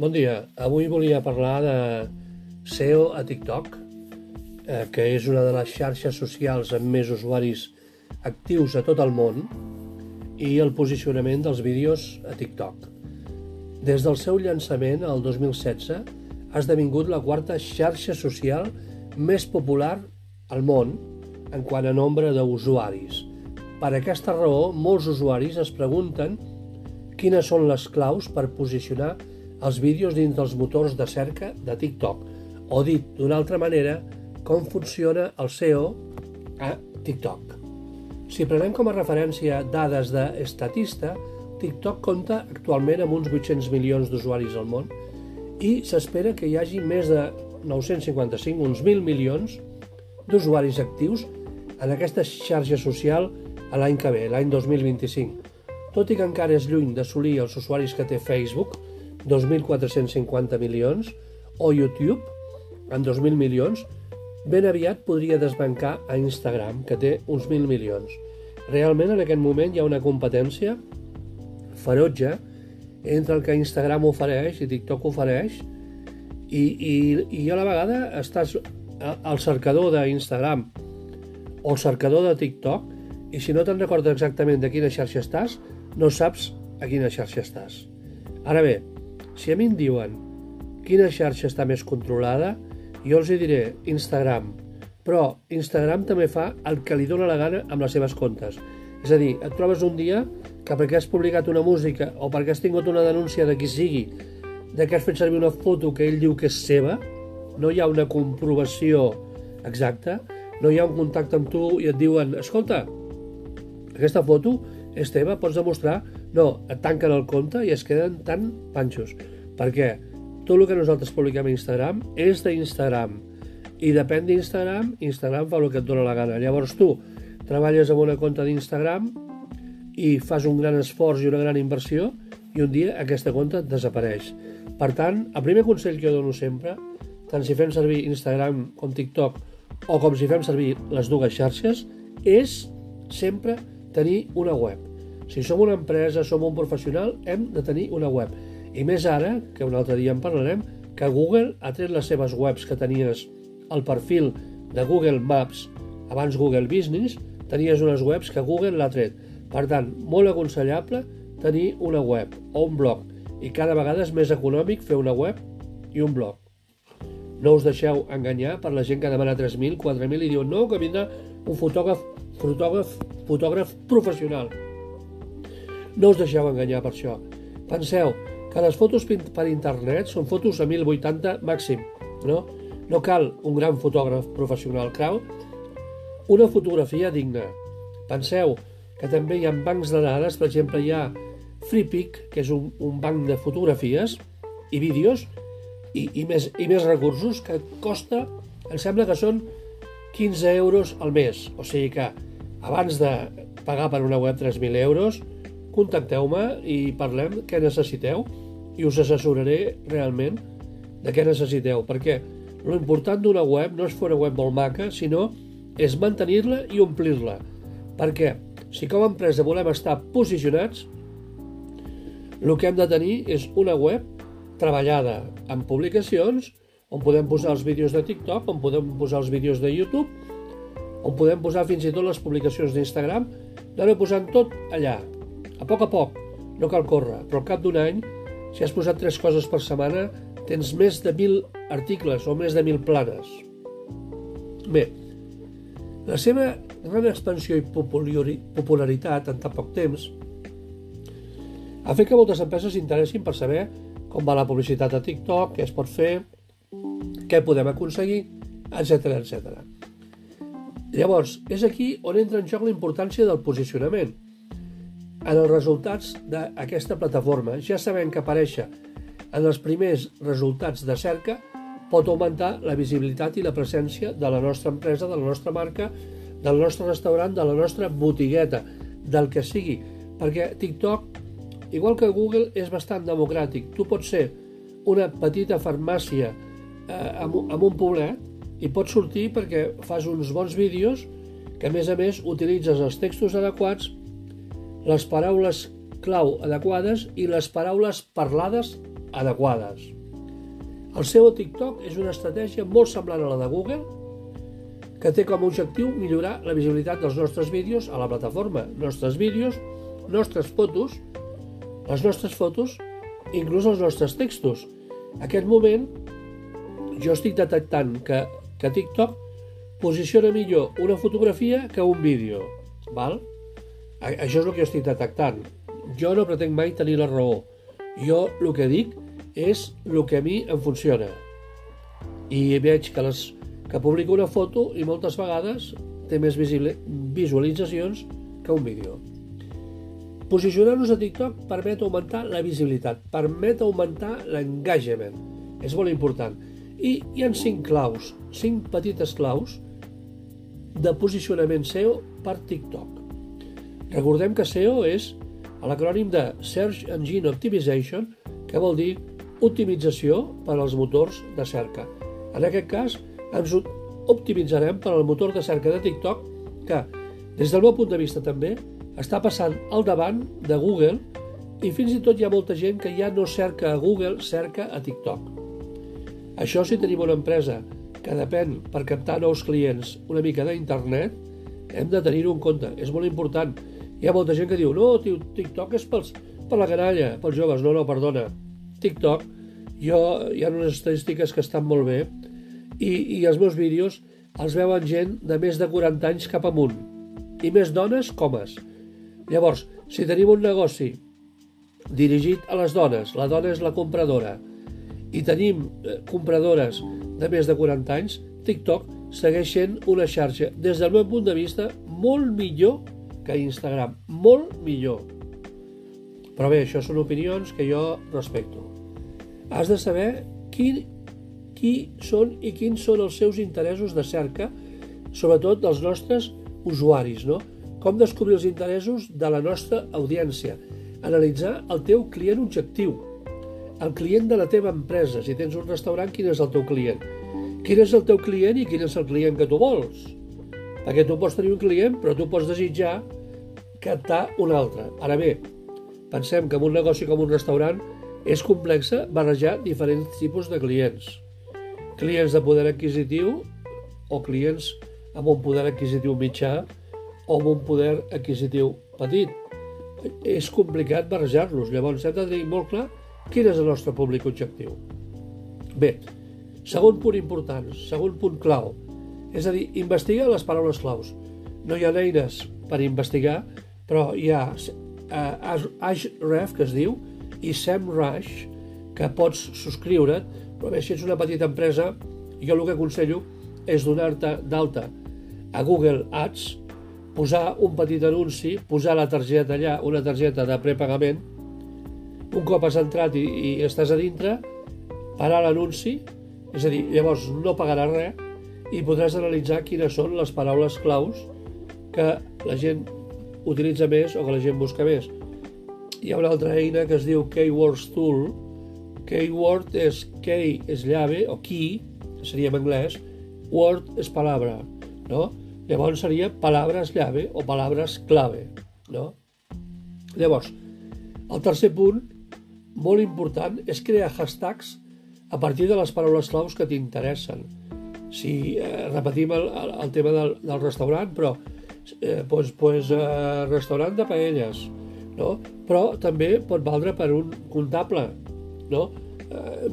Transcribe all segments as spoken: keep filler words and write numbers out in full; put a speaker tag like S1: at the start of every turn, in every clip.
S1: Bon dia. Avui volia parlar de S E O a TikTok, eh, que és una de les xarxes socials amb més usuaris actius a tot el món, i el posicionament dels vídeos a TikTok. Des del seu llançament, el dos mil setze, ha esdevingut la quarta xarxa social més popular al món en quant a nombre d'usuaris. Per aquesta raó, molts usuaris es pregunten quines són les claus per posicionar els vídeos dins dels motors de cerca de TikTok, o dit d'una altra manera, com funciona el S E O a TikTok. Si prenem com a referència dades d'Estatista, TikTok compta actualment amb uns vuit-cents milions d'usuaris al món i s'espera que hi hagi més de nou-cents cinquanta-cinc, uns mil milions d'usuaris actius en aquesta xarxa social a l'any que ve, l'any dos mil vint-i-cinc. Tot i que encara és lluny d'assolir els usuaris que té Facebook, dos mil quatre-cents cinquanta milions, o YouTube, amb dos mil milions, ben aviat podria desbancar a Instagram, que té uns mil milions. Realment, en aquest moment hi ha una competència ferotge entre el que Instagram ofereix i TikTok ofereix, i, i, i a la vegada estàs al cercador d'Instagram o al cercador de TikTok, i si no te'n recordes exactament de quina xarxa estàs, no saps a quina xarxa estàs. Ara bé, si a mi em diuen quina xarxa està més controlada, jo els hi diré Instagram, però Instagram també fa el que li dóna la gana amb les seves comptes. És a dir, et trobes un dia que perquè has publicat una música o perquè has tingut una denúncia de qui sigui, de que has fet servir una foto que ell diu que és seva, no hi ha una comprovació exacta, no hi ha un contacte amb tu i et diuen, escolta, aquesta foto és teva, pots demostrar? No, et tanquen el compte i es queden tan panxos. Per què? Tot el que nosaltres publiquem a Instagram és d'Instagram. I depèn d'Instagram, Instagram fa el que et dóna la gana. Llavors tu treballes amb una compte d'Instagram i fas un gran esforç i una gran inversió i un dia aquesta compte desapareix. Per tant, el primer consell que jo dono sempre, tant si fem servir Instagram com TikTok o com si fem servir les dues xarxes, és sempre tenir una web. Si som una empresa, som un professional, hem de tenir una web. I més ara, que un altre dia en parlarem, que Google ha tret les seves webs que tenies al perfil de Google Maps, abans Google Business, tenies unes webs que Google l'ha tret. Per tant, molt aconsellable tenir una web o un blog. I cada vegada és més econòmic fer una web i un blog. No us deixeu enganyar per la gent que demana tres mil, quatre mil i diu no, que vindrà un fotògraf, fotògraf, fotògraf professional. No us deixeu enganyar per això. Penseu que les fotos per internet són fotos a mil vuitanta màxim, no? No cal un gran fotògraf professional, cal una fotografia digna. Penseu que també hi ha bancs de dades, per exemple hi ha FreePic, que és un, un banc de fotografies i vídeos i, i, més, i més recursos que costa, em sembla que són quinze euros al mes. O sigui que abans de pagar per una web tres mil euros, contacteu-me i parlem què necessiteu i us assessoraré realment de què necessiteu, perquè l'important d'una web no és fer una web molt maca, sinó és mantenir-la i omplir-la. Perquè si com a empresa volem estar posicionats, el que hem de tenir és una web treballada amb publicacions, on podem posar els vídeos de TikTok, on podem posar els vídeos de YouTube, on podem posar fins i tot les publicacions d'Instagram, d'anar posant tot allà. A poc a poc, no cal córrer, però al cap d'un any, si has posat tres coses per setmana, tens més de mil articles o més de mil planes. Bé, la seva gran expansió i popularitat en tan poc temps ha fet que moltes empreses s'interessin per saber com va la publicitat a TikTok, què es pot fer, què podem aconseguir, etcètera, etcètera. Llavors, és aquí on entra en joc la importància del posicionament. En els resultats d'aquesta plataforma ja sabem que aparèixer en els primers resultats de cerca pot augmentar la visibilitat i la presència de la nostra empresa, de la nostra marca, del nostre restaurant, de la nostra botigueta, del que sigui. Perquè TikTok, igual que Google, és bastant democràtic. Tu pots ser una petita farmàcia eh, en un poblet i pots sortir perquè fas uns bons vídeos que, a més a més, utilitzes els textos adequats, les paraules clau adequades i les paraules parlades adequades. El S E O TikTok és una estratègia molt semblant a la de Google, que té com a objectiu millorar la visibilitat dels nostres vídeos a la plataforma. Nostres vídeos, nostres fotos, les nostres fotos, inclús els nostres textos. En aquest moment, jo estic detectant que, que TikTok posiciona millor una fotografia que un vídeo. Val? Això és el que jo estic detectant. Jo no pretenc mai tenir la raó. Jo el que dic és el que a mi em funciona. I veig que, les, que publico una foto i moltes vegades té més visualitzacions que un vídeo. Posicionar-nos a TikTok permet augmentar la visibilitat, permet augmentar l'engagement. És molt important. I hi ha cinc claus, cinc petites claus de posicionament S E O per TikTok. Recordem que S E O és l'acrònim de Search Engine Optimization, que vol dir optimització per als motors de cerca. En aquest cas, ens optimitzarem per al motor de cerca de TikTok, que, des del meu punt de vista també, està passant al davant de Google i fins i tot hi ha molta gent que ja no cerca a Google, cerca a TikTok. Això, si tenim una empresa que depèn per captar nous clients una mica d'internet, hem de tenir-ho en compte. És molt important. Hi ha molta gent que diu, no, tio, TikTok és pels, per la canalla, pels joves. No, no, perdona. TikTok, jo, hi ha unes estadístiques que estan molt bé i, i els meus vídeos els veuen gent de més de quaranta anys cap amunt. I més dones com homes. Llavors, si tenim un negoci dirigit a les dones, la dona és la compradora, i tenim compradores de més de quaranta anys, TikTok segueix sent una xarxa, des del meu punt de vista, molt millor que Instagram, molt millor. Però bé, això són opinions que jo respecto. Has de saber qui, qui són i quins són els seus interessos de cerca, sobretot dels nostres usuaris, no? Com descobrir els interessos de la nostra audiència, analitzar el teu client objectiu, el client de la teva empresa. Si tens un restaurant, quin és el teu client? Quin és el teu client i quin és el client que tu vols? Perquè tu pots tenir un client, però tu pots desitjar captar un altre. Ara bé, pensem que en un negoci com un restaurant és complex barrejar diferents tipus de clients. Clients de poder adquisitiu o clients amb un poder adquisitiu mitjà o amb un poder adquisitiu petit. És complicat barrejar-los. Llavors hem de tenir molt clar quin és el nostre públic objectiu. Bé, segon punt important, segon punt clau, és a dir, investigar les paraules claus. No hi ha eines per investigar, però hi ha uh, Ahrefs, que es diu, i SEMrush, que pots subscriure't, però bé, si ets una petita empresa, jo el que aconsello és donar-te d'alta a Google Ads, posar un petit anunci, posar la targeta allà, una targeta de prepagament. Un cop has entrat i, i estàs a dintre, parar l'anunci, és a dir, llavors no pagaràs res i podràs analitzar quines són les paraules claus que la gent utilitza més o que la gent busca més. Hi ha una altra eina que es diu Keywords Tool. Keyword és key és llave o key, que seria en anglès, word és palabra, no? Llavors seria palabres llave o palabres clave, no? Llavors, el tercer punt, molt important, és crear hashtags a partir de les paraules claus que t'interessen. Si eh, repetim el, el, el tema del, del restaurant, però eh, pues, pues, eh, restaurant de paelles, no? Però també pot valdre per un comptable, no? Eh,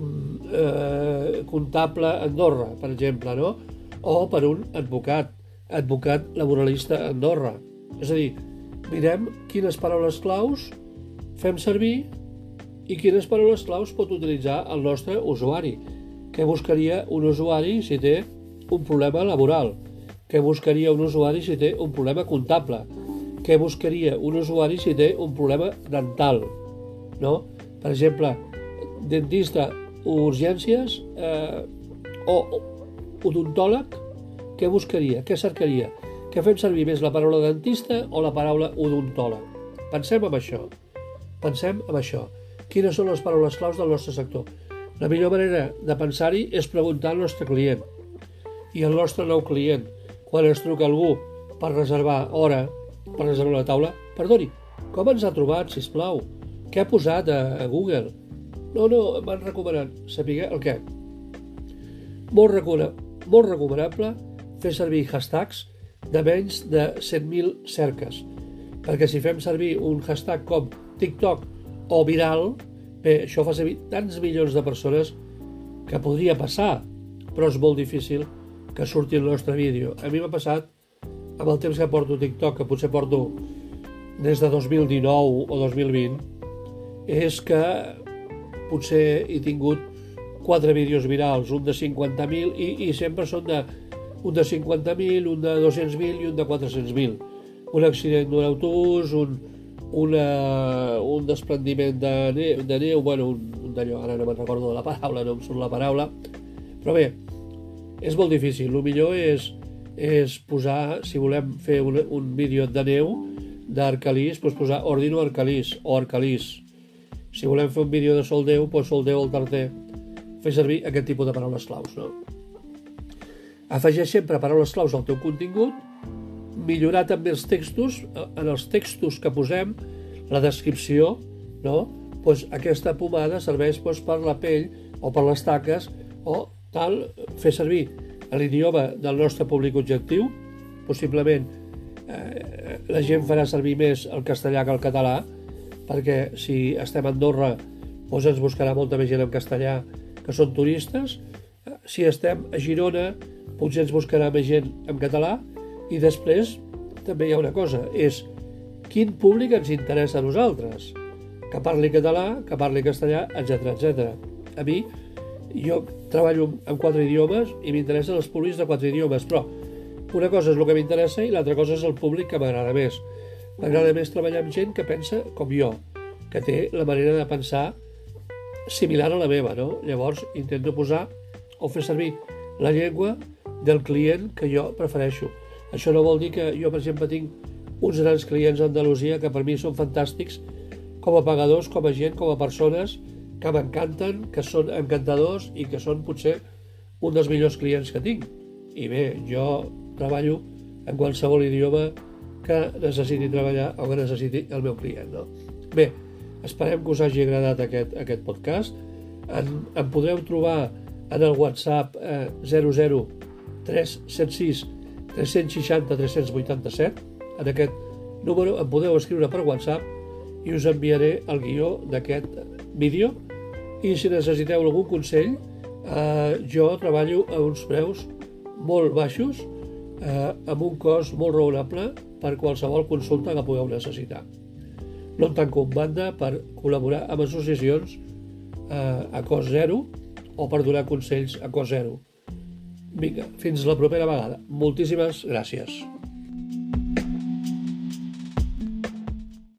S1: eh, comptable Andorra, per exemple, no? O per un advocat, advocat laboralista Andorra. És a dir, mirem quines paraules claus fem servir i quines paraules claus pot utilitzar el nostre usuari. Què buscaria un usuari si té un problema laboral? Què buscaria un usuari si té un problema comptable? Què buscaria un usuari si té un problema dental? No? Per exemple, dentista, urgències eh, o odontòleg, què buscaria? Què cercaria? Que fem servir més la paraula dentista o la paraula odontòleg? Pensem en això. Pensem en això. Quines són les paraules claus del nostre sector? La millor manera de pensar-hi és preguntar al nostre client. I el nostre nou client, quan ens truca algú per reservar hora, per reservar la taula, perdoni, com ens ha trobat, sisplau? Què ha posat a Google? No, no, em van recomanant saber el què. Molt, recomana, molt recomanable fer servir hashtags de menys de cent mil cerques, perquè si fem servir un hashtag com TikTok o viral, bé, això fa servir tants milions de persones que podria passar, però és molt difícil que surti el nostre vídeo. A mi m'ha passat, amb el temps que porto TikTok, que potser porto des de dos mil dinou o dos mil vint, és que potser he tingut quatre vídeos virals, un de cinquanta mil, i, i sempre són de, un de cinquanta mil, un de dos-cents mil i un de quatre-cents mil. Un accident d'un autobús, un, una, un desprendiment de neu, de neu bueno, un, un d'allò, ara no me'n recordo de la paraula, no em surt la paraula, però bé, és molt difícil. El millor és, és posar, si volem fer un, un vídeo de neu, d'Arcalís, doncs posar Ordino Arcalís o Arcalís. Si volem fer un vídeo de Sol Déu, doncs Sol Déu al Tarter. Fer servir aquest tipus de paraules claus, no? Afegeix sempre paraules claus al teu contingut, millorar també els textos, en els textos que posem, la descripció, no? Doncs aquesta pomada serveix doncs, per la pell o per les taques, o tal, fer servir l'idioma del nostre públic objectiu. Possiblement eh, la gent farà servir més el castellà que el català, perquè si estem a Andorra doncs ens buscarà molta més gent en castellà que són turistes. Si estem a Girona potser ens buscarà més gent en català. I després també hi ha una cosa, és quin públic ens interessa a nosaltres, que parli català, que parli castellà, etcètera, etcètera. A mi, jo treballo en quatre idiomes i m'interessen els públics de quatre idiomes, però una cosa és el que m'interessa i l'altra cosa és el públic que m'agrada més. M'agrada més treballar amb gent que pensa com jo, que té la manera de pensar similar a la meva, no? Llavors intento posar o fer servir la llengua del client que jo prefereixo. Això no vol dir que jo, per exemple, tinc uns grans clients a Andalusia que per mi són fantàstics com a pagadors, com a gent, com a persones que m'encanten, que són encantadors i que són potser un dels millors clients que tinc. I bé, jo treballo en qualsevol idioma que necessiti treballar o que necessiti el meu client, no? Bé, esperem que us hagi agradat aquest, aquest podcast. En, en podreu trobar en el WhatsApp eh, zero zero tres set sis tres sis zero tres vuit set. En aquest número em podeu escriure per WhatsApp i us enviaré el guió d'aquest vídeo. I si necessiteu algun consell, eh, jo treballo a uns preus molt baixos, eh, amb un cost molt raonable per qualsevol consulta que pugueu necessitar. No em tanco en banda per col·laborar amb associacions eh, a cost zero o per donar consells a cost zero. Vinga, fins la propera vegada. Moltíssimes gràcies.